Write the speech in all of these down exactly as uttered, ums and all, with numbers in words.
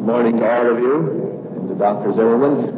morning to all of you, and to Doctor Zimmerman.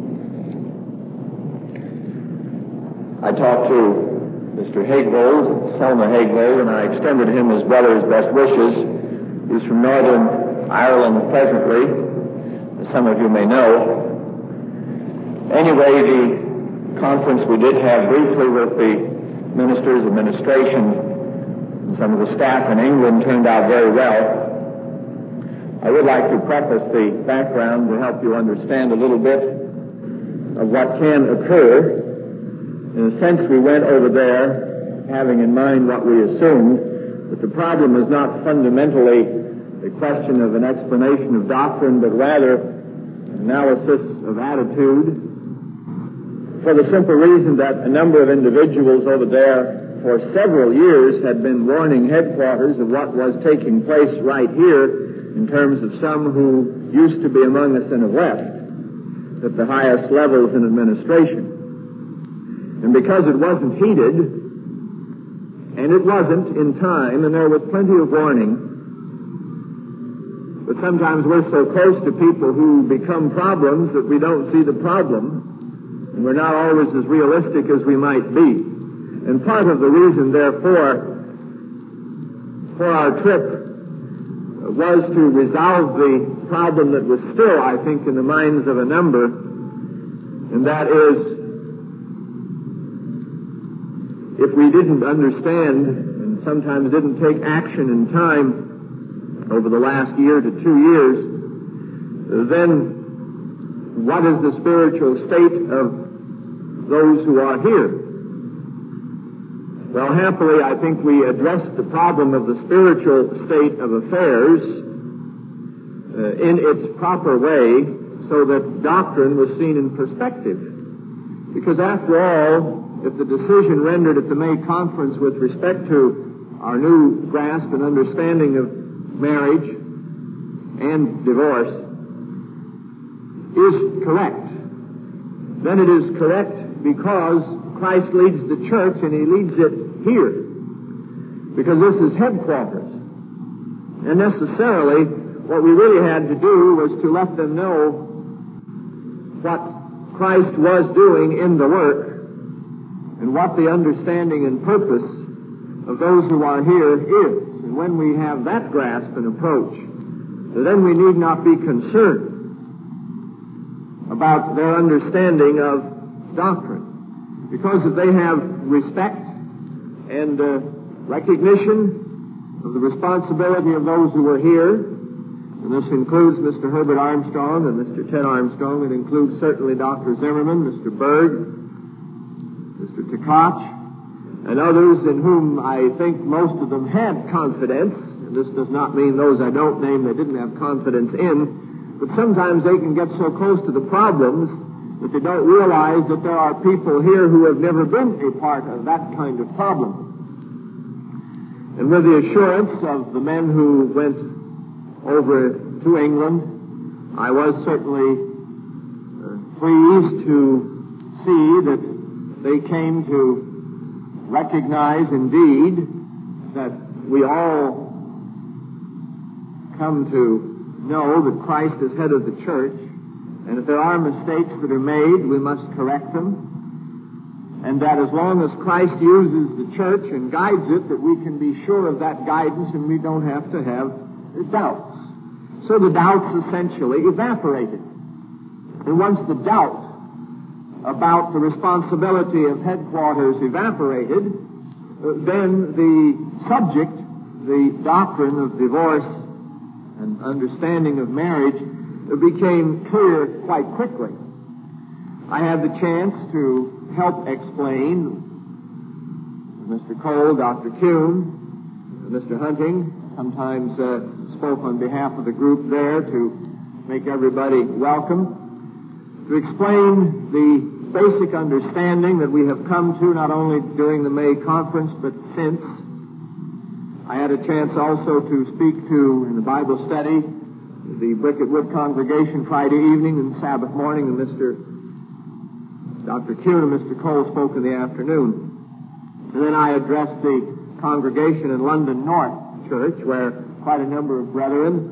I talked to Mister Haigvold, Selma Haigvold, and I extended him his brother's best wishes. He's from Northern Ireland presently, as some of you may know. Anyway, the conference we did have briefly with the ministers, administration, and some of the staff in England turned out very well. I would like to preface the background to help you understand a little bit of what can occur. In a sense, we went over there having in mind what we assumed, that the problem is not fundamentally the question of an explanation of doctrine, but rather an analysis of attitude, for the simple reason that a number of individuals over there for several years had been warning headquarters of what was taking place right here, in terms of some who used to be among us and have left at the highest levels in administration. And because it wasn't heeded, and it wasn't in time, and there was plenty of warning, but sometimes we're so close to people who become problems that we don't see the problem, and we're not always as realistic as we might be. And part of the reason, therefore, for our trip was to resolve the problem that was still, I think, in the minds of a number, and that is, if we didn't understand, and sometimes didn't take action in time over the last year to two years, then what is the spiritual state of those who are here? Well, happily, I think we addressed the problem of the spiritual state of affairs uh, in its proper way, so that doctrine was seen in perspective. Because after all, if the decision rendered at the May conference with respect to our new grasp and understanding of marriage and divorce is correct, then it is correct because Christ leads the church, and he leads it here, because this is headquarters. And necessarily, what we really had to do was to let them know what Christ was doing in the work, and what the understanding and purpose of those who are here is. And when we have that grasp and approach, then we need not be concerned about their understanding of doctrine. Because if they have respect and uh, recognition of the responsibility of those who are here, and this includes Mister Herbert Armstrong and Mister Ted Armstrong, it includes certainly Doctor Zimmerman, Mister Berg, Mister Tkach, and others in whom I think most of them had confidence, and this does not mean those I don't name they didn't have confidence in, but sometimes they can get so close to the problems that they don't realize that there are people here who have never been a part of that kind of problem. And with the assurance of the men who went over to England, I was certainly uh, pleased to see that they came to recognize indeed that we all come to know that Christ is head of the church. And if there are mistakes that are made, we must correct them. And that as long as Christ uses the church and guides it, that we can be sure of that guidance and we don't have to have doubts. So the doubts essentially evaporated. And once the doubt about the responsibility of headquarters evaporated, then the subject, the doctrine of divorce and understanding of marriage, became clear quite quickly. I had the chance to help explain Mister Cole, Doctor Kuhn, Mister Hunting, sometimes uh, spoke on behalf of the group there to make everybody welcome, to explain the basic understanding that we have come to not only during the May conference, but since. I had a chance also to speak to, in the Bible study, the Bricket Wood congregation Friday evening and Sabbath morning, and Mister Doctor Kuhn and Mister Cole spoke in the afternoon. And then I addressed the congregation in London North Church, where quite a number of brethren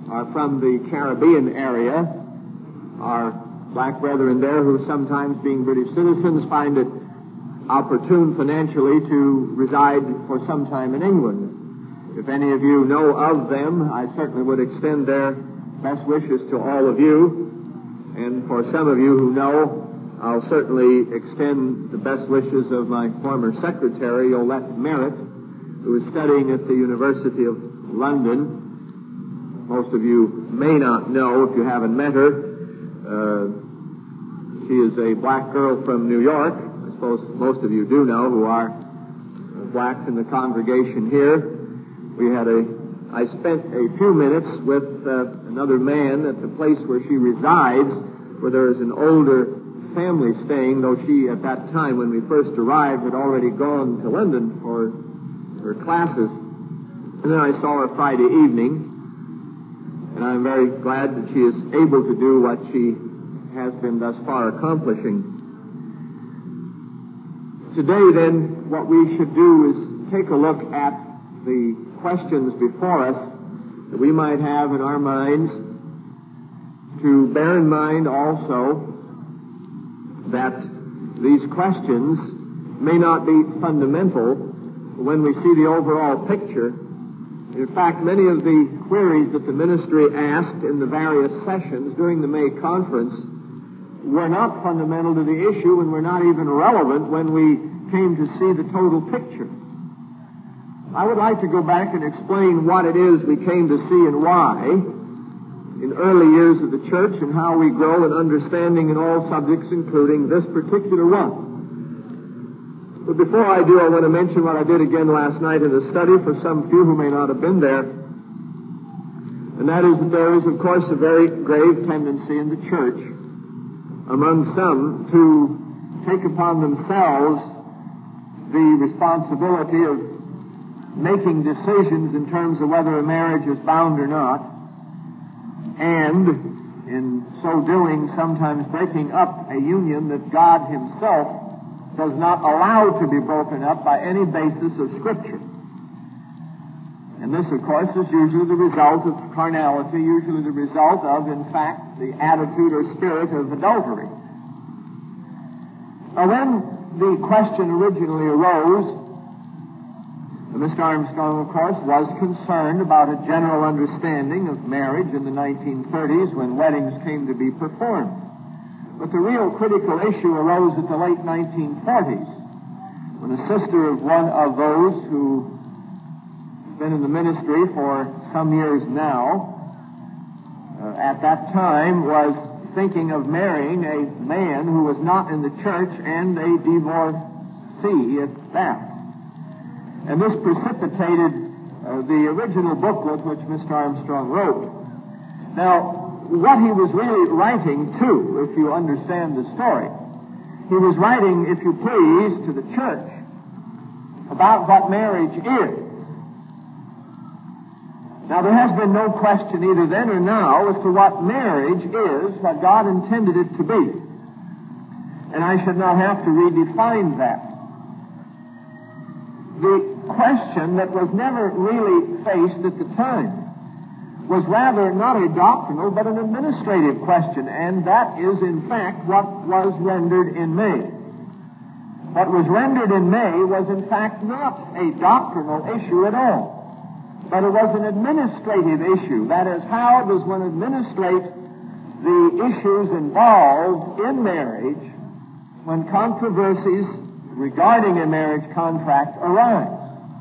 are from the Caribbean area, our black brethren there who sometimes, being British citizens, find it opportune financially to reside for some time in England. If any of you know of them, I certainly would extend their best wishes to all of you. And for some of you who know, I'll certainly extend the best wishes of my former secretary, Yolette Merritt, who is studying at the University of London. Most of you may not know if you haven't met her. Uh, she is a black girl from New York. I suppose most of you do know who are blacks in the congregation here. We had a, I spent a few minutes with uh, another man at the place where she resides, where there is an older family staying, though she, at that time when we first arrived, had already gone to London for her classes. And then I saw her Friday evening, and I'm very glad that she is able to do what she has been thus far accomplishing. Today, then, what we should do is take a look at the questions before us that we might have in our minds, to bear in mind also that these questions may not be fundamental when we see the overall picture. In fact, many of the queries that the ministry asked in the various sessions during the May conference were not fundamental to the issue and were not even relevant when we came to see the total picture. I would like to go back and explain what it is we came to see and why in early years of the church, and how we grow in understanding in all subjects, including this particular one. But before I do, I want to mention what I did again last night in the study for some few who may not have been there. And that is that there is, of course, a very grave tendency in the church among some to take upon themselves the responsibility of making decisions in terms of whether a marriage is bound or not, and in so doing sometimes breaking up a union that God Himself does not allow to be broken up by any basis of Scripture. And this, of course, is usually the result of carnality, usually the result of, in fact, the attitude or spirit of adultery. Now, when the question originally arose, Mister Armstrong, of course, was concerned about a general understanding of marriage in the nineteen thirties when weddings came to be performed. But the real critical issue arose at the late nineteen forties, when a sister of one of those who has been in the ministry for some years now, uh, at that time was thinking of marrying a man who was not in the church and a divorcee at that. And this precipitated uh, the original booklet which Mister Armstrong wrote. Now, what he was really writing to, if you understand the story, he was writing, if you please, to the church about what marriage is. Now, there has been no question either then or now as to what marriage is, what God intended it to be. And I should not have to redefine that. The question that was never really faced at the time was rather not a doctrinal but an administrative question, and that is in fact what was rendered in May. What was rendered in May was in fact not a doctrinal issue at all, but it was an administrative issue. That is, how does one administrate the issues involved in marriage when controversies regarding a marriage contract arise.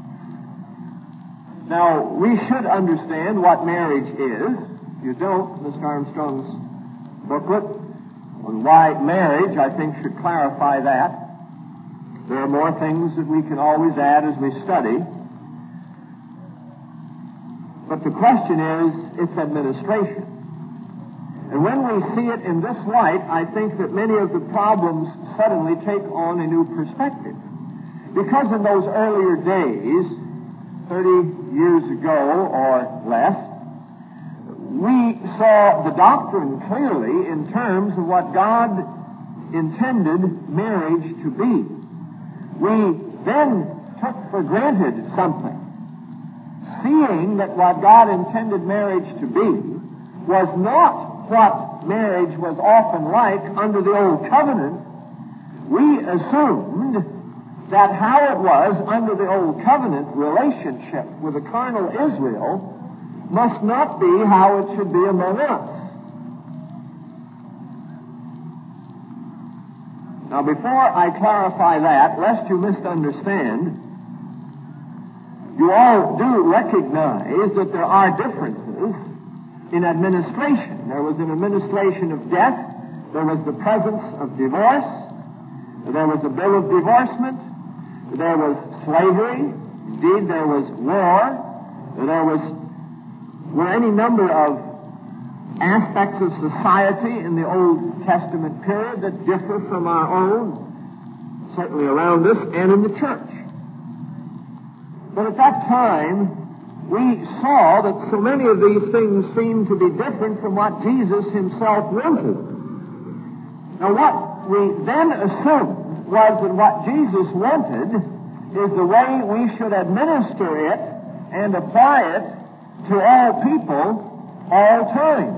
Now, we should understand what marriage is. If you don't, Mister Armstrong's booklet on why marriage, I think, should clarify that. There are more things that we can always add as we study. But the question is its administration. And when we see it in this light, I think that many of the problems suddenly take on a new perspective. Because in those earlier days, thirty years ago or less, we saw the doctrine clearly in terms of what God intended marriage to be. We then took for granted something. seeing that what God intended marriage to be was not what marriage was often like under the Old Covenant, we assumed that how it was under the Old Covenant relationship with the carnal Israel must not be how it should be among us. Now, before I clarify that, lest you misunderstand, you all do recognize that there are differences in administration. There was an administration of death. There was the presence of divorce. There was a bill of divorcement. There was slavery. Indeed, there was war. There was were any number of aspects of society in the Old Testament period that differ from our own, certainly around us and in the church. But at that time, we saw that so many of these things seemed to be different from what Jesus himself wanted. Now, what we then assumed was that what Jesus wanted is the way we should administer it and apply it to all people, all times.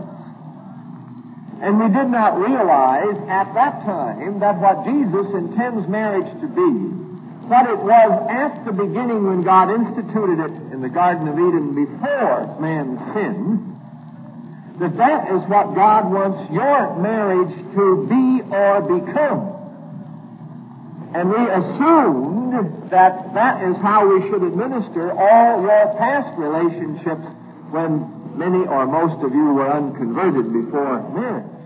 And we did not realize at that time that what Jesus intends marriage to be, what it was at the beginning when God instituted it in the Garden of Eden before man sinned, that that is what God wants your marriage to be or become. And we assumed that that is how we should administer all your past relationships when many or most of you were unconverted before marriage.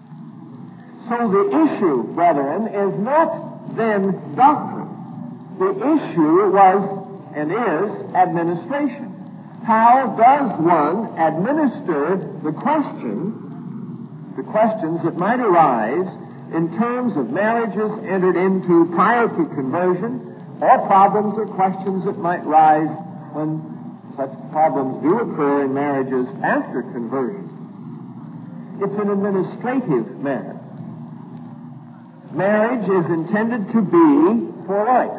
So the issue, brethren, is not then doctrine. The issue was and is administration. How does one administer the question, the questions that might arise in terms of marriages entered into prior to conversion, or problems or questions that might rise when such problems do occur in marriages after conversion? It's an administrative matter. Marriage is intended to be for life.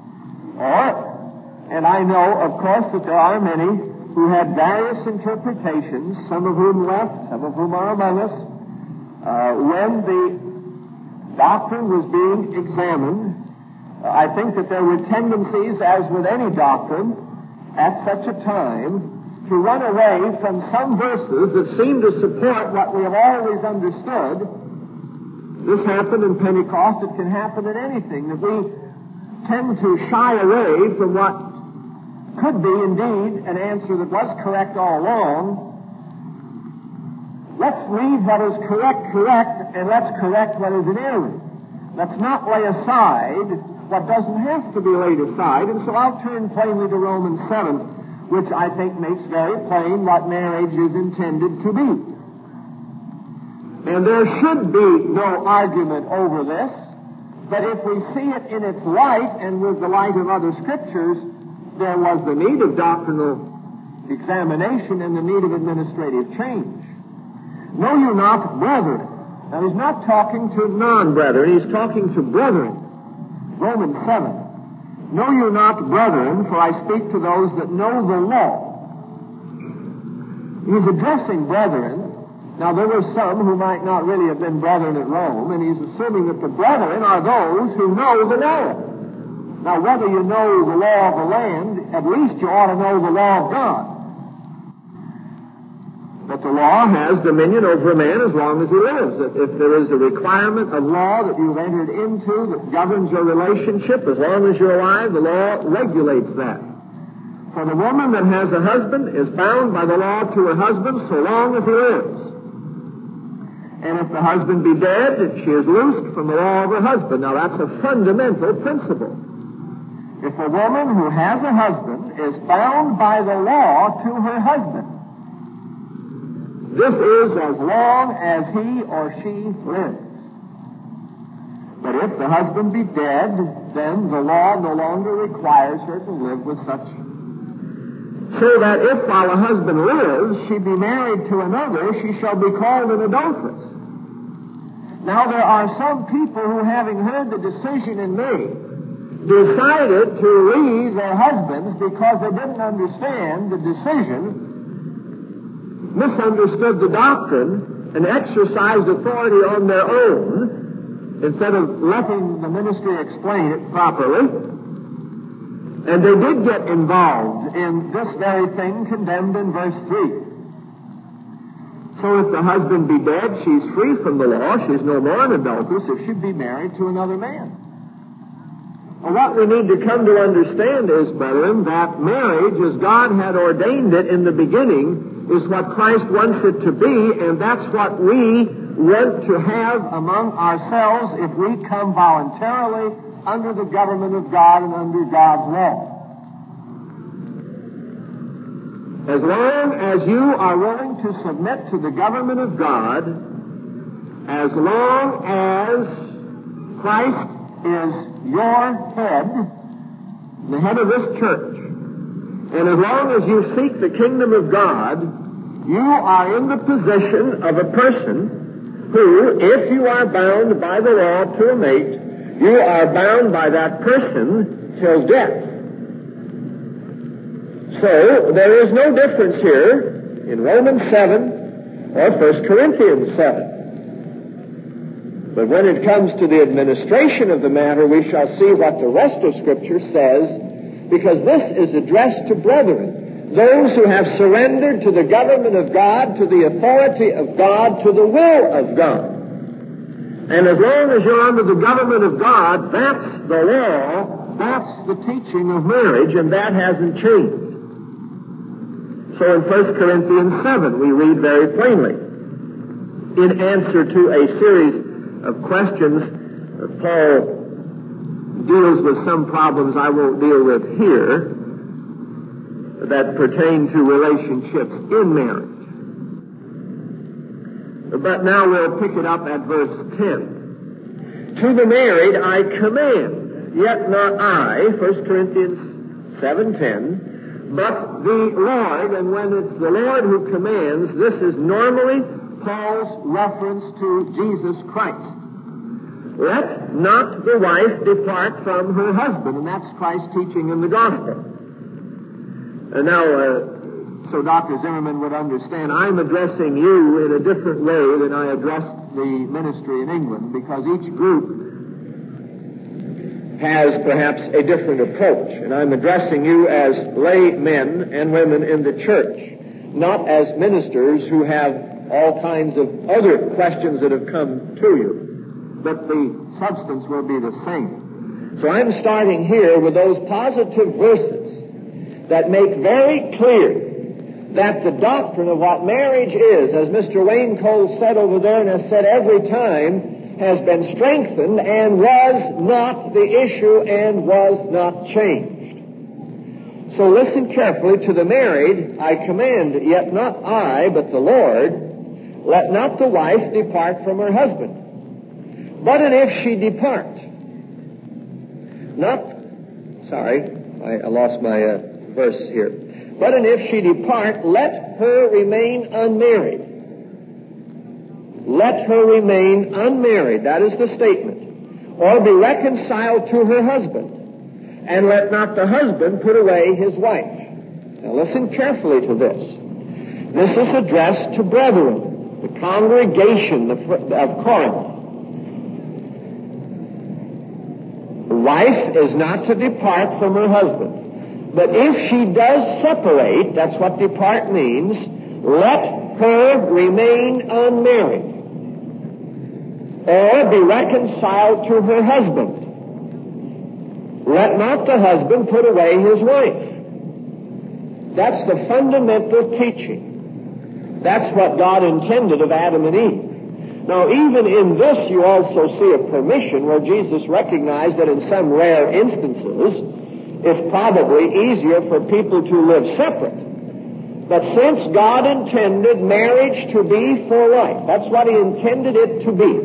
Or, and I know, of course, that there are many who had various interpretations, some of whom left, some of whom are among us, uh, when the doctrine was being examined. Uh, I think that there were tendencies, as with any doctrine, at such a time, to run away from some verses that seem to support what we have always understood. This happened in Pentecost. It can happen in anything. That we tend to shy away from what could be indeed an answer that was correct all along. Let's leave what is correct correct, and let's correct what is in error. Let's not lay aside what doesn't have to be laid aside. And so I'll turn plainly to Romans seven, which I think makes very plain what marriage is intended to be. And there should be no argument over this, but if we see it in its light and with the light of other scriptures, there was the need of doctrinal examination and the need of administrative change. Know you not, brethren. Now, he's not talking to non-brethren. He's talking to brethren. Romans seven. Know you not, brethren, for I speak to those that know the law. He's addressing brethren. Now, there were some who might not really have been brethren at Rome, and he's assuming that the brethren are those who know the law. Now, whether you know the law of the land, at least you ought to know the law of God. But the law has dominion over a man as long as he lives. If there is a requirement of law that you've entered into that governs your relationship, as long as you're alive, the law regulates that. For the woman that has a husband is bound by the law to her husband so long as he lives. And if the husband be dead, she is loosed from the law of her husband. Now, that's a fundamental principle. If a woman who has a husband is bound by the law to her husband, this is as long as he or she lives. But if the husband be dead, then the law no longer requires her to live with such. So that if while a husband lives, she be married to another, she shall be called an adulteress. Now there are some people who, having heard the decision in me decided to leave their husbands because they didn't understand the decision, misunderstood the doctrine, and exercised authority on their own instead of letting the ministry explain it properly. And they did get involved in this very thing condemned in verse three. So if the husband be dead, she's free from the law. She's no more an adulteress if she'd be married to another man. Well, what we need to come to understand is, brethren, that marriage, as God had ordained it in the beginning, is what Christ wants it to be, and that's what we want to have among ourselves if we come voluntarily under the government of God and under God's law. As long as you are willing to submit to the government of God, as long as Christ is your head, the head of this church, and as long as you seek the kingdom of God, you are in the position of a person who, if you are bound by the law to a mate, you are bound by that person till death. So, there is no difference here in Romans seven or First Corinthians seven. But when it comes to the administration of the matter, we shall see what the rest of Scripture says, because this is addressed to brethren, those who have surrendered to the government of God, to the authority of God, to the will of God. And as long as you're under the government of God, that's the law, that's the teaching of marriage, and that hasn't changed. So in First Corinthians seven, we read very plainly, in answer to a series of questions, Paul deals with some problems I won't deal with here that pertain to relationships in marriage. But now we'll pick it up at verse ten. To the married I command, yet not I, First Corinthians seven ten, but the Lord. And when it's the Lord who commands, this is normally Paul's reference to Jesus Christ. Let not the wife depart from her husband, and that's Christ's teaching in the gospel. And now, uh, so Doctor Zimmerman would understand, I'm addressing you in a different way than I addressed the ministry in England, because each group has perhaps a different approach, and I'm addressing you as lay men and women in the church, not as ministers who have all kinds of other questions that have come to you. But the substance will be the same. So I'm starting here with those positive verses that make very clear that the doctrine of what marriage is, as Mister Wayne Cole said over there and has said every time, has been strengthened and was not the issue and was not changed. So listen carefully. To the married I command, yet not I, but the Lord, let not the wife depart from her husband. But and if she depart, not, sorry, I, I lost my uh, verse here. But and if she depart, let her remain unmarried. Let her remain unmarried, that is the statement, or be reconciled to her husband, and let not the husband put away his wife. Now listen carefully to this. This is addressed to brethren, the congregation of, of Corinth. The wife is not to depart from her husband. But if she does separate, that's what depart means, let her remain unmarried, or be reconciled to her husband. Let not the husband put away his wife. That's the fundamental teaching. That's what God intended of Adam and Eve. Now, even in this, you also see a permission where Jesus recognized that in some rare instances, it's probably easier for people to live separate. But since God intended marriage to be for life, that's what He intended it to be.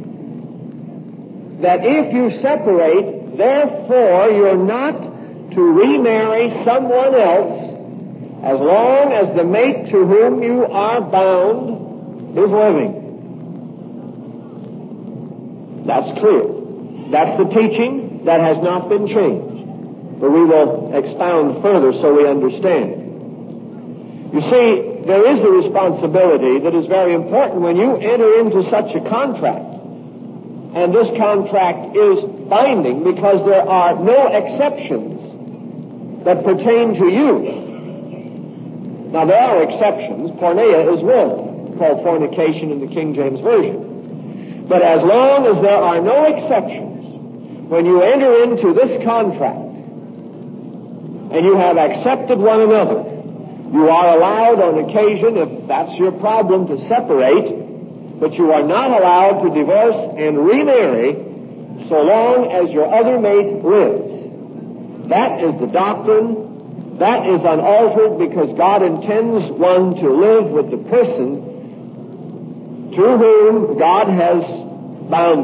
That if you separate, therefore you're not to remarry someone else as long as the mate to whom you are bound is living. That's clear. That's the teaching. That has not been changed. But we will expound further so we understand. You see, there is a responsibility that is very important when you enter into such a contract. And this contract is binding because there are no exceptions that pertain to you. Now, there are exceptions. Porneia is one, called fornication in the King James Version. But as long as there are no exceptions, when you enter into this contract and you have accepted one another, you are allowed on occasion, if that's your problem, to separate, but you are not allowed to divorce and remarry so long as your other mate lives. That is the doctrine. That is unaltered because God intends one to live with the person to whom God has bound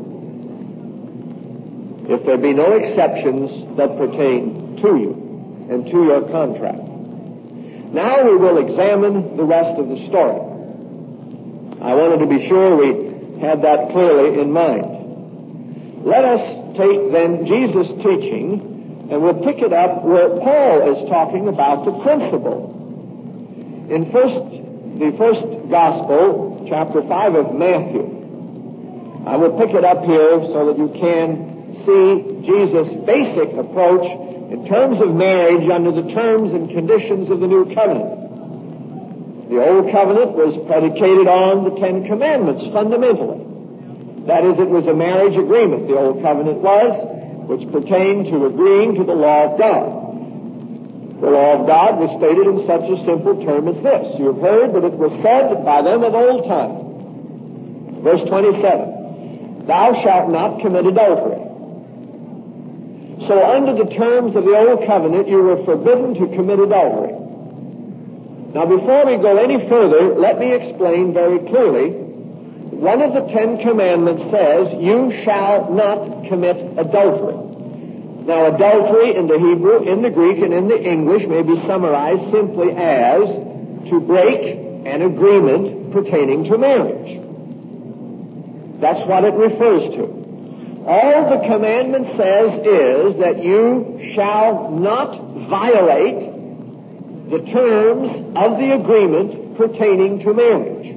you, if there be no exceptions that pertain to you and to your contract. Now we will examine the rest of the story. I wanted to be sure we had that clearly in mind. Let us take then Jesus' teaching, and we'll pick it up where Paul is talking about the principle. In first, the first gospel, chapter five of Matthew. I will pick it up here so that you can see Jesus' basic approach in terms of marriage under the terms and conditions of the new covenant. The old covenant was predicated on the Ten Commandments fundamentally. That is, it was a marriage agreement, the old covenant was, which pertained to agreeing to the law of God. The law of God was stated in such a simple term as this. You have heard that it was said by them of old time. Verse twenty-seven, thou shalt not commit adultery. So under the terms of the Old Covenant, you were forbidden to commit adultery. Now before we go any further, let me explain very clearly. One of the Ten Commandments says, you shall not commit adultery. Now adultery in the Hebrew, in the Greek, and in the English may be summarized simply as to break an agreement pertaining to marriage. That's what it refers to. All the commandment says is that you shall not violate the terms of the agreement pertaining to marriage.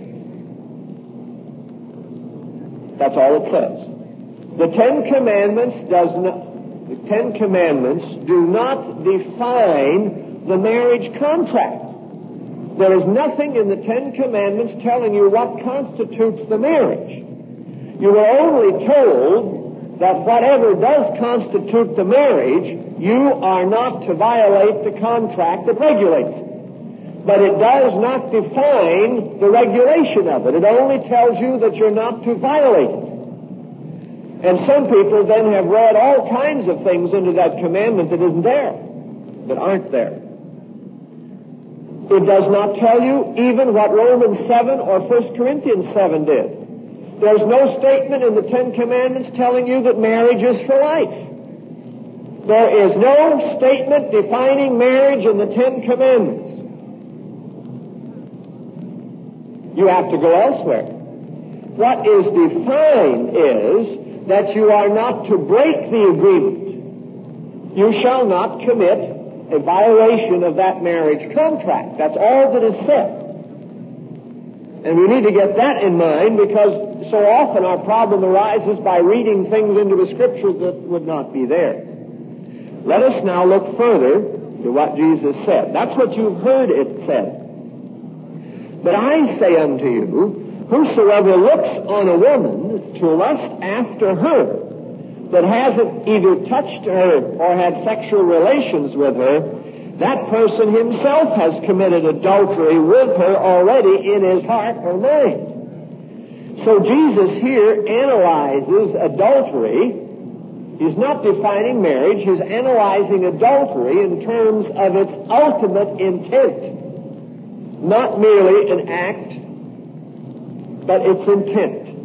That's all it says. The Ten Commandments does not, the Ten Commandments do not define the marriage contract. There is nothing in the Ten Commandments telling you what constitutes the marriage. You were only told that whatever does constitute the marriage, you are not to violate the contract that regulates it. But it does not define the regulation of it. It only tells you that you're not to violate it. And some people then have read all kinds of things into that commandment that isn't there, that aren't there. It does not tell you even what Romans seven or First Corinthians seven did. There's no statement in the Ten Commandments telling you that marriage is for life. There is no statement defining marriage in the Ten Commandments. You have to go elsewhere. What is defined is that you are not to break the agreement. You shall not commit a violation of that marriage contract. That's all that is said. And we need to get that in mind because so often our problem arises by reading things into the Scripture that would not be there. Let us now look further to what Jesus said. That's what you've heard it said. But I say unto you, whosoever looks on a woman to lust after her, but hasn't either touched her or had sexual relations with her, that person himself has committed adultery with her already in his heart or mind. So Jesus here analyzes adultery. He's not defining marriage. He's analyzing adultery in terms of its ultimate intent. Not merely an act, but its intent.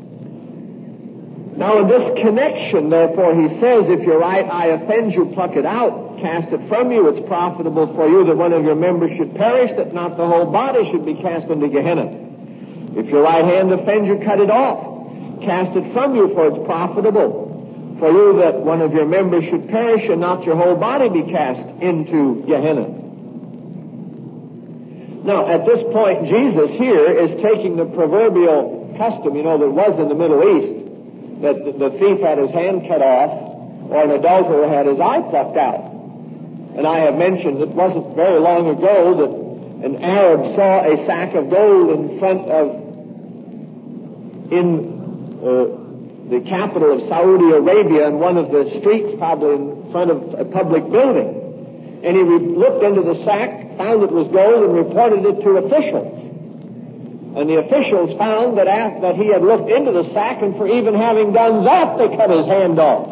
Now in this connection, therefore, he says, if your right eye offends you, pluck it out. Cast it from you. It's profitable for you that one of your members should perish, that not the whole body should be cast into Gehenna. If your right hand offends you, cut it off. Cast it from you, for it's profitable for you that one of your members should perish and not your whole body be cast into Gehenna. Now, at this point, Jesus here is taking the proverbial custom, you know, that was in the Middle East, that the thief had his hand cut off or an adulterer had his eye plucked out. And I have mentioned it wasn't very long ago that an Arab saw a sack of gold in front of, in uh, the capital of Saudi Arabia, in one of the streets, probably in front of a public building. And he re- looked into the sack, found it was gold, and reported it to officials. And the officials found that after that he had looked into the sack, and for even having done that, they cut his hand off.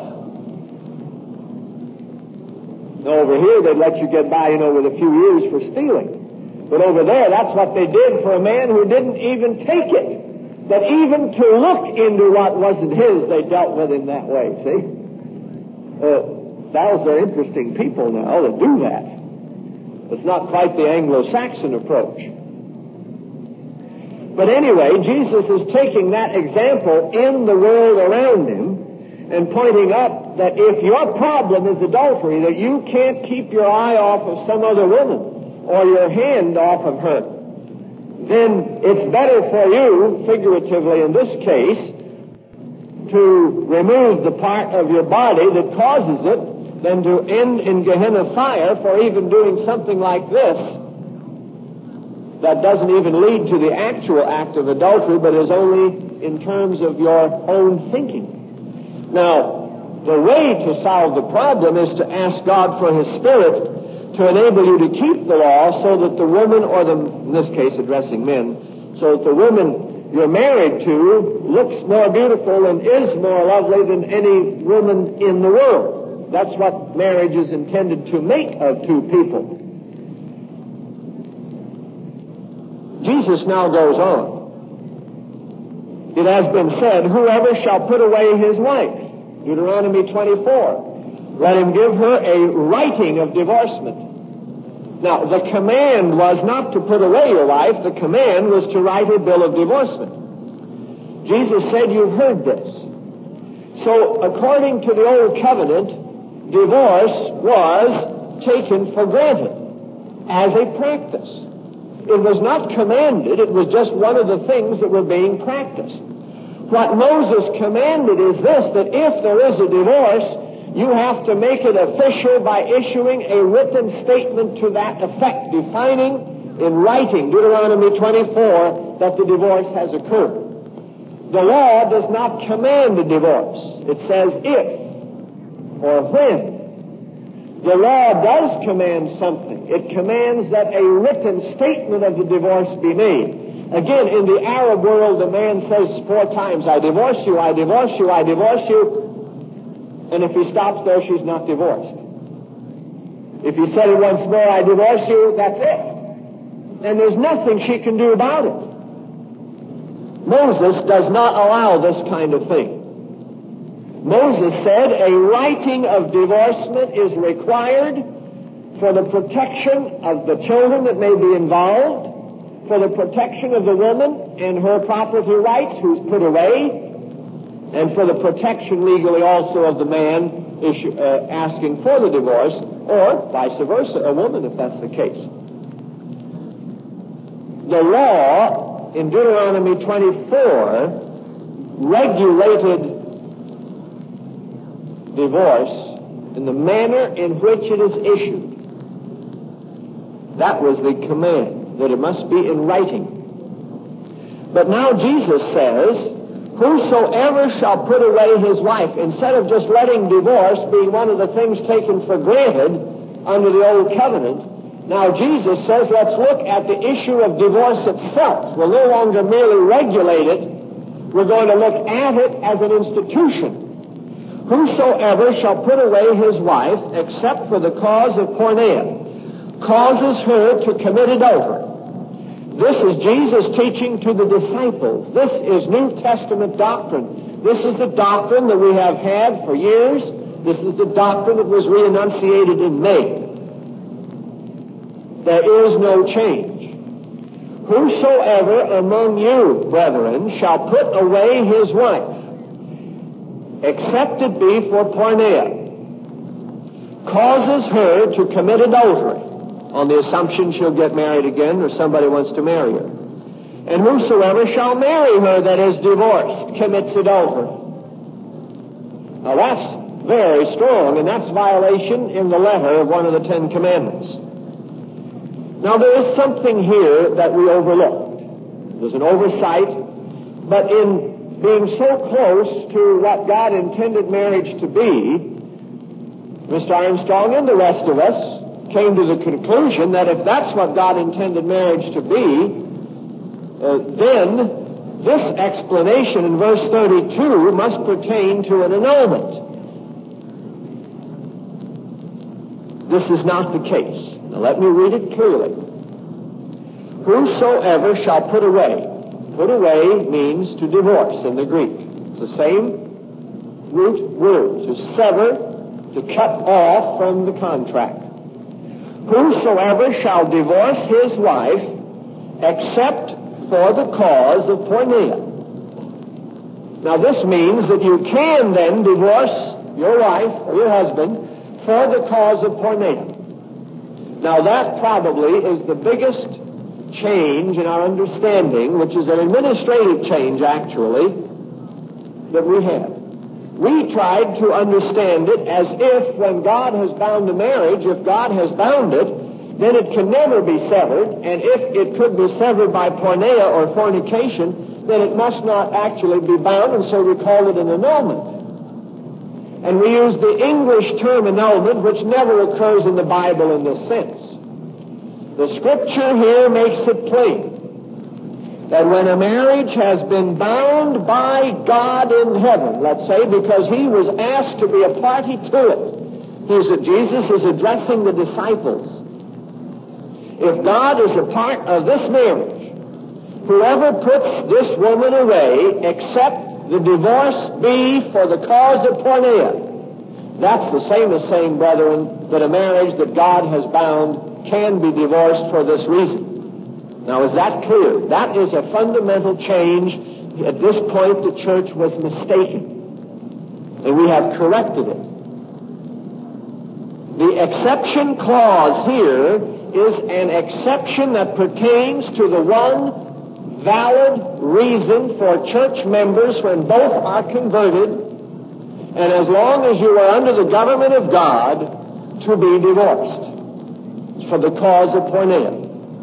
Now, over here, they'd let you get by, you know, with a few years for stealing. But over there, that's what they did for a man who didn't even take it. That even to look into what wasn't his, they dealt with him that way, see? Uh, those are interesting people now that do that. It's not quite the Anglo-Saxon approach. But anyway, Jesus is taking that example in the world around him and pointing up that if your problem is adultery, that you can't keep your eye off of some other woman or your hand off of her, then it's better for you, figuratively in this case, to remove the part of your body that causes it than to end in Gehenna fire for even doing something like this that doesn't even lead to the actual act of adultery, but is only in terms of your own thinking. Now, the way to solve the problem is to ask God for His Spirit to enable you to keep the law so that the woman, or the, in this case addressing men, so that the woman you're married to looks more beautiful and is more lovely than any woman in the world. That's what marriage is intended to make of two people. Jesus now goes on. It has been said, whoever shall put away his wife, Deuteronomy twenty-four, let him give her a writing of divorcement. Now, the command was not to put away your wife. The command was to write a bill of divorcement. Jesus said, you've heard this. So, according to the Old Covenant, divorce was taken for granted as a practice. It was not commanded. It was just one of the things that were being practiced. What Moses commanded is this, that if there is a divorce, you have to make it official by issuing a written statement to that effect, defining in writing, Deuteronomy twenty-four, that the divorce has occurred. The law does not command a divorce. It says if or when. The law does command something. It commands that a written statement of the divorce be made. Again, in the Arab world, the man says four times, I divorce you, I divorce you, I divorce you. And if he stops there, she's not divorced. If he said it once more, I divorce you, that's it. And there's nothing she can do about it. Moses does not allow this kind of thing. Moses said a writing of divorcement is required for the protection of the children that may be involved, for the protection of the woman and her property rights who's put away, and for the protection legally also of the man issue, uh, asking for the divorce, or vice versa, a woman if that's the case. The law in Deuteronomy twenty-four regulated divorce in the manner in which it is issued. That was the command, that it must be in writing. But now Jesus says, whosoever shall put away his wife, instead of just letting divorce being one of the things taken for granted under the Old Covenant, now Jesus says let's look at the issue of divorce itself. We'll no longer merely regulate it. We're going to look at it as an institution. Whosoever shall put away his wife, except for the cause of porneia, causes her to commit adultery. This is Jesus teaching to the disciples. This is New Testament doctrine. This is the doctrine that we have had for years. This is the doctrine that was re-enunciated in May. There is no change. Whosoever among you, brethren, shall put away his wife, except it be for porneia, causes her to commit adultery, on the assumption she'll get married again or somebody wants to marry her. And whosoever shall marry her that is divorced commits adultery. Now that's very strong, and that's violation in the letter of one of the Ten Commandments. Now there is something here that we overlooked. There's an oversight, but in being so close to what God intended marriage to be, Mister Armstrong and the rest of us came to the conclusion that if that's what God intended marriage to be, uh, then this explanation in verse thirty-two must pertain to an annulment. This is not the case. Now let me read it clearly. Whosoever shall put away. Put away means to divorce in the Greek. It's the same root word, to sever, to cut off from the contract. Whosoever shall divorce his wife, except for the cause of porneia. Now this means that you can then divorce your wife or your husband for the cause of porneia. Now that probably is the biggest change in our understanding, which is an administrative change actually, that we have. We tried to understand it as if when God has bound a marriage, if God has bound it, then it can never be severed, and if it could be severed by porneia or fornication, then it must not actually be bound, and so we call it an annulment. And we use the English term annulment, which never occurs in the Bible in this sense. The Scripture here makes it plain that when a marriage has been bound by God in heaven, let's say, because He was asked to be a party to it, He's, Jesus is addressing the disciples. If God is a part of this marriage, whoever puts this woman away, except the divorce be for the cause of porneia, that's the same as saying, brethren, that a marriage that God has bound can be divorced for this reason. Now, is that clear? That is a fundamental change. At this point, the church was mistaken, and we have corrected it. The exception clause here is an exception that pertains to the one valid reason for church members when both are converted, and as long as you are under the government of God, to be divorced for the cause of porneia.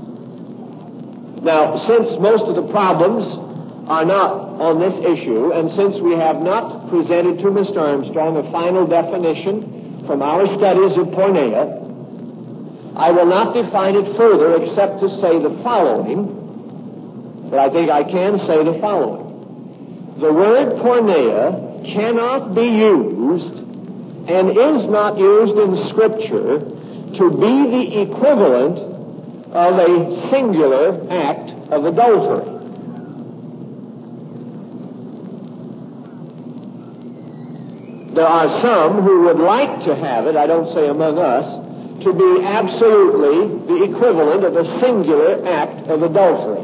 Now, since most of the problems are not on this issue, and since we have not presented to Mister Armstrong a final definition from our studies of porneia, I will not define it further except to say the following, but I think I can say the following. The word porneia cannot be used and is not used in Scripture to be the equivalent of a singular act of adultery. There are some who would like to have it, I don't say among us, to be absolutely the equivalent of a singular act of adultery.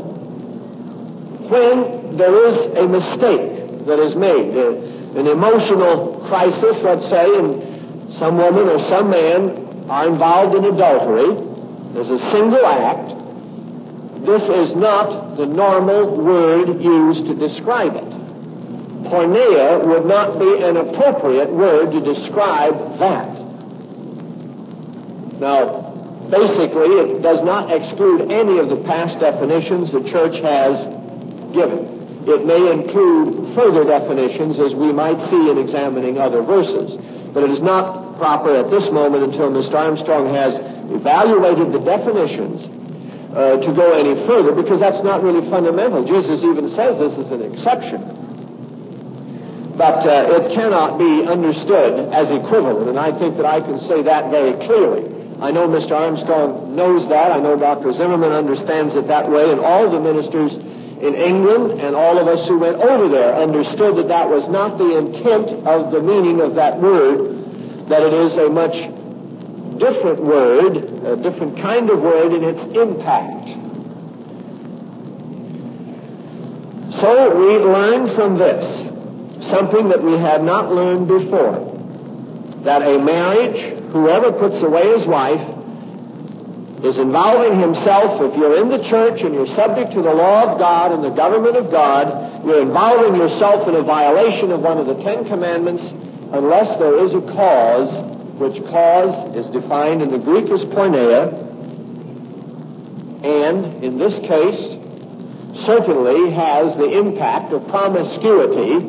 When there is a mistake that is made, an emotional crisis, let's say, and some woman or some man are involved in adultery, there's a single act, this is not the normal word used to describe it. Porneia would not be an appropriate word to describe that. Now, basically, it does not exclude any of the past definitions the church has given. It may include further definitions, as we might see in examining other verses. But it is not proper at this moment, until Mister Armstrong has evaluated the definitions, uh, to go any further, because that's not really fundamental. Jesus even says this is an exception. But uh, it cannot be understood as equivalent, and I think that I can say that very clearly. I know Mister Armstrong knows that. I know Doctor Zimmerman understands it that way, and all the ministers in England and all of us who went over there understood that that was not the intent of the meaning of that word, that it is a much different word, a different kind of word in its impact. So we learn from this, something that we had not learned before, that a marriage, whoever puts away his wife, is involving himself, if you're in the church and you're subject to the law of God and the government of God, you're involving yourself in a violation of one of the Ten Commandments unless there is a cause, which cause is defined in the Greek as porneia, and in this case certainly has the impact of promiscuity,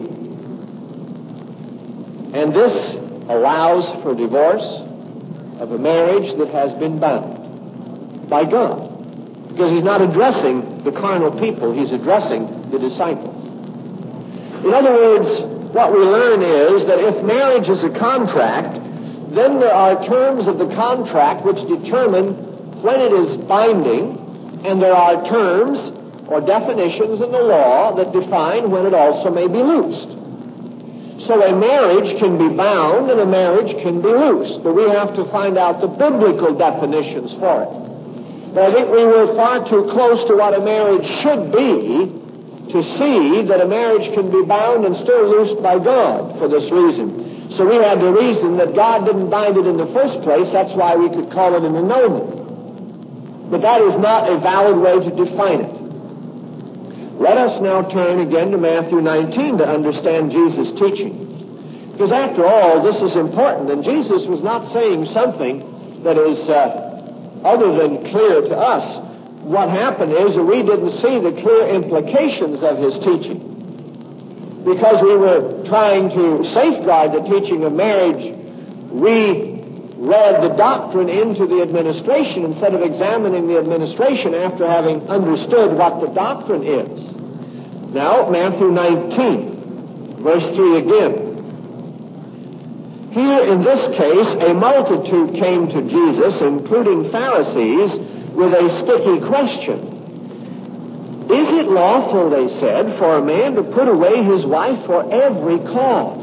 and this allows for divorce of a marriage that has been bound by God. Because he's not addressing the carnal people, he's addressing the disciples. In other words, what we learn is that if marriage is a contract, then there are terms of the contract which determine when it is binding, and there are terms or definitions in the law that define when it also may be loosed. So a marriage can be bound and a marriage can be loosed, but we have to find out the biblical definitions for it. But I think we were far too close to what a marriage should be to see that a marriage can be bound and still loosed by God for this reason. So we had to reason that God didn't bind it in the first place. That's why we could call it an annulment. But that is not a valid way to define it. Let us now turn again to Matthew nineteen to understand Jesus' teaching. Because after all, this is important, and Jesus was not saying something that is uh, other than clear to us. What happened is that we didn't see the clear implications of his teaching. Because we were trying to safeguard the teaching of marriage, we read the doctrine into the administration instead of examining the administration after having understood what the doctrine is. Now, Matthew nineteen, verse three again. Here, in this case, a multitude came to Jesus, including Pharisees, with a sticky question. Is it lawful, they said, for a man to put away his wife for every cause?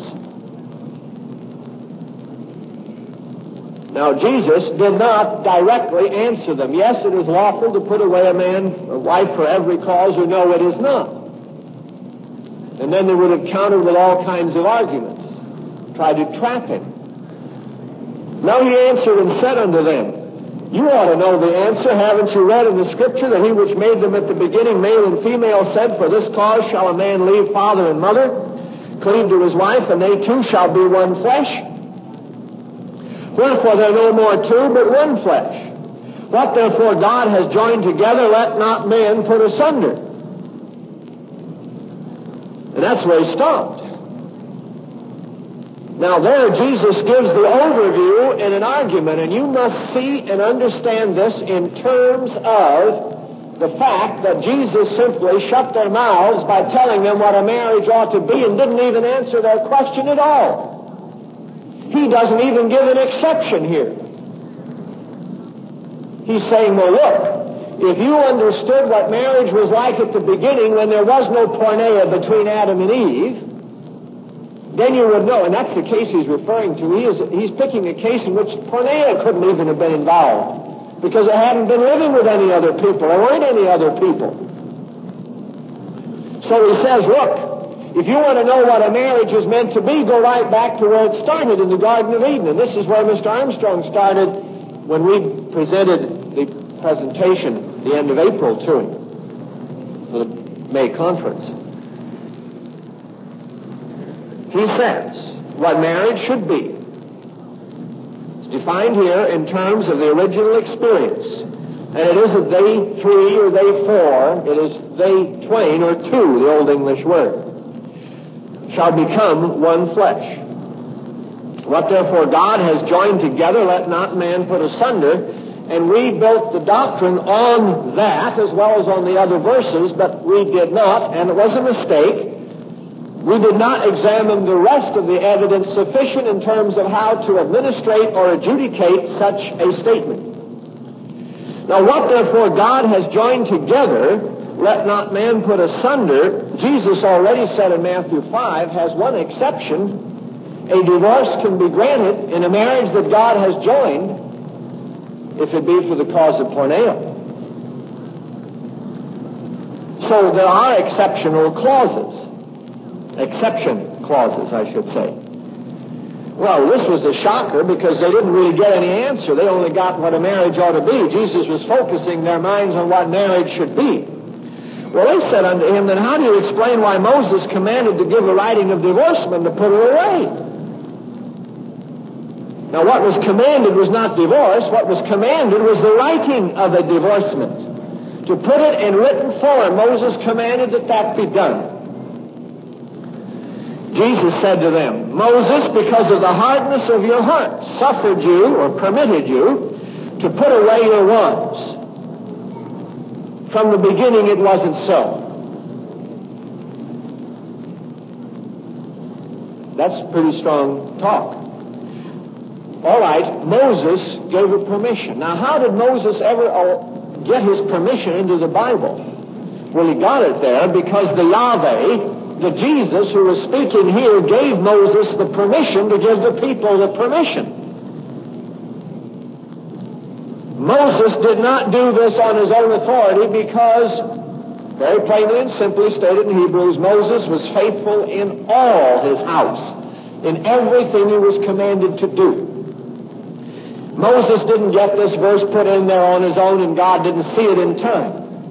Now, Jesus did not directly answer them. Yes, it is lawful to put away a man, a wife for every cause, or no, it is not. And then they would have countered with all kinds of arguments, tried to trap him. Now he answered and said unto them, You ought to know the answer. Haven't you read in the Scripture that he which made them at the beginning, male and female, said, For this cause shall a man leave father and mother, cleave to his wife, and they two shall be one flesh? Wherefore there are no more two, but one flesh. What therefore God has joined together, let not man put asunder. And that's where he stopped. Now there Jesus gives the overview in an argument, and you must see and understand this in terms of the fact that Jesus simply shut their mouths by telling them what a marriage ought to be and didn't even answer their question at all. He doesn't even give an exception here. He's saying, well, look, if you understood what marriage was like at the beginning when there was no porneia between Adam and Eve, then you would know. And that's the case he's referring to. He is, he's picking a case in which porneia couldn't even have been involved because it hadn't been living with any other people. There weren't any other people. So he says, look, if you want to know what a marriage is meant to be, go right back to where it started in the Garden of Eden. And this is where Mister Armstrong started when we presented the presentation at the end of April to him for the May conference. He says what marriage should be. It's defined here in terms of the original experience. And it isn't they three or they four. It is they twain or two, the Old English word. Shall become one flesh. What therefore God has joined together, let not man put asunder. And we built the doctrine on that as well as on the other verses, but we did not, and it was a mistake. We did not examine the rest of the evidence sufficient in terms of how to administrate or adjudicate such a statement. Now, what therefore God has joined together, let not man put asunder, Jesus already said in Matthew five, has one exception. A divorce can be granted in a marriage that God has joined if it be for the cause of porneia. So there are exceptional clauses. exception clauses, I should say. Well, this was a shocker because they didn't really get any answer. They only got what a marriage ought to be. Jesus was focusing their minds on what marriage should be. Well, they said unto him, then how do you explain why Moses commanded to give a writing of divorcement to put her away? Now, what was commanded was not divorce. What was commanded was the writing of a divorcement. To put it in written form, Moses commanded that that be done. Jesus said to them, Moses, because of the hardness of your heart, suffered you or permitted you to put away your wives. From the beginning it wasn't so. That's pretty strong talk. All right, Moses gave her permission. Now, how did Moses ever get his permission into the Bible? Well, he got it there because the Yahweh, the Jesus who was speaking here, gave Moses the permission to give the people the permission. Moses did not do this on his own authority because, very plainly and simply stated in Hebrews, Moses was faithful in all his house, in everything he was commanded to do. Moses didn't get this verse put in there on his own and God didn't see it in time.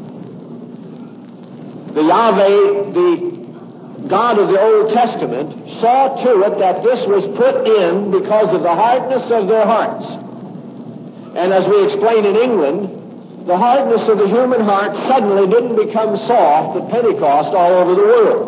The Yahweh, the God of the Old Testament, saw to it that this was put in because of the hardness of their hearts. And as we explain in England, the hardness of the human heart suddenly didn't become soft at Pentecost all over the world.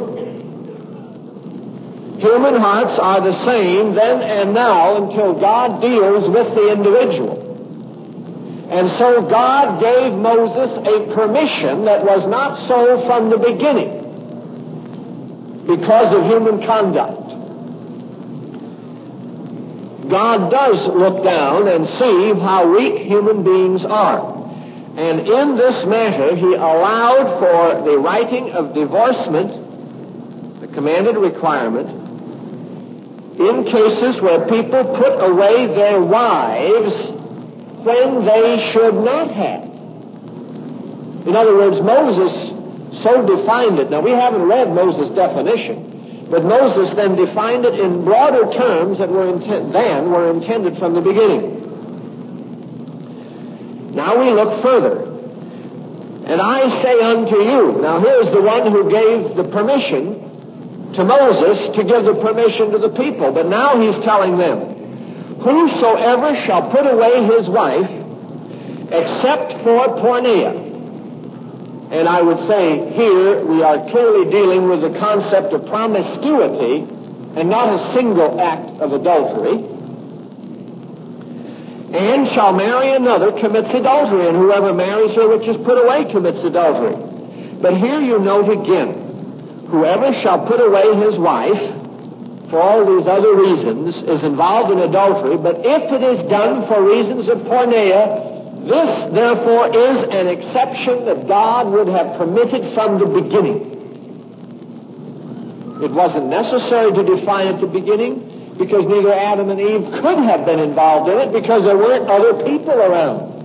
Human hearts are the same then and now until God deals with the individual. And so God gave Moses a permission that was not so from the beginning, because of human conduct. God does look down and see how weak human beings are. And in this matter, He allowed for the writing of divorcement, the commanded requirement, in cases where people put away their wives when they should not have. In other words, Moses so defined it. Now, we haven't read Moses' definition, but Moses then defined it in broader terms that were intent, than were intended from the beginning. Now we look further. And I say unto you, now here's the one who gave the permission to Moses to give the permission to the people, but now he's telling them, whosoever shall put away his wife, except for porneia. And I would say here we are clearly dealing with the concept of promiscuity and not a single act of adultery. And shall marry another commits adultery, and whoever marries her which is put away commits adultery. But here you note again, whoever shall put away his wife for all these other reasons is involved in adultery, but if it is done for reasons of porneia, this, therefore, is an exception that God would have permitted from the beginning. It wasn't necessary to define at the beginning because neither Adam and Eve could have been involved in it because there weren't other people around.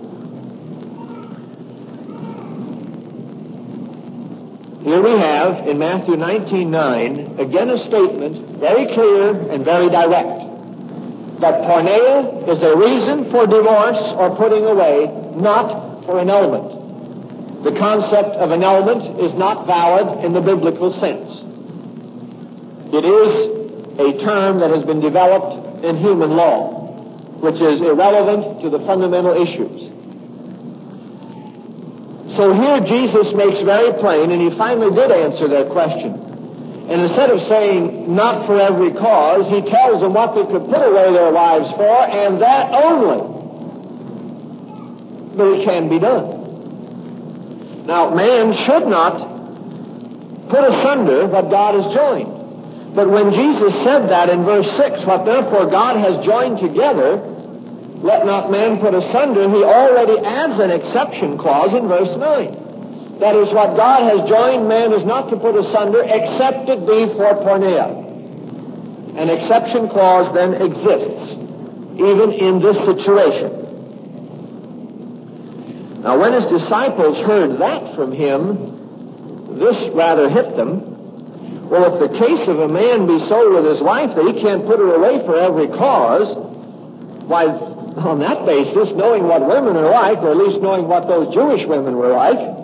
Here we have, in Matthew nineteen nine, again a statement, very clear and very direct, that porneia is a reason for divorce or putting away, not for annulment. The concept of annulment is not valid in the biblical sense. It is a term that has been developed in human law, which is irrelevant to the fundamental issues. So here Jesus makes very plain, and He finally did answer their question. And instead of saying, not for every cause, He tells them what they could put away their wives for, and that only. But it can be done. Now, man should not put asunder what God has joined. But when Jesus said that in verse six, what therefore God has joined together, let not man put asunder, He already adds an exception clause in verse nine. That is, what God has joined, man is not to put asunder, except it be for porneia. An exception clause then exists, even in this situation. Now, when His disciples heard that from Him, this rather hit them. Well, if the case of a man be so with his wife that he can't put her away for every cause, why, on that basis, knowing what women are like, or at least knowing what those Jewish women were like,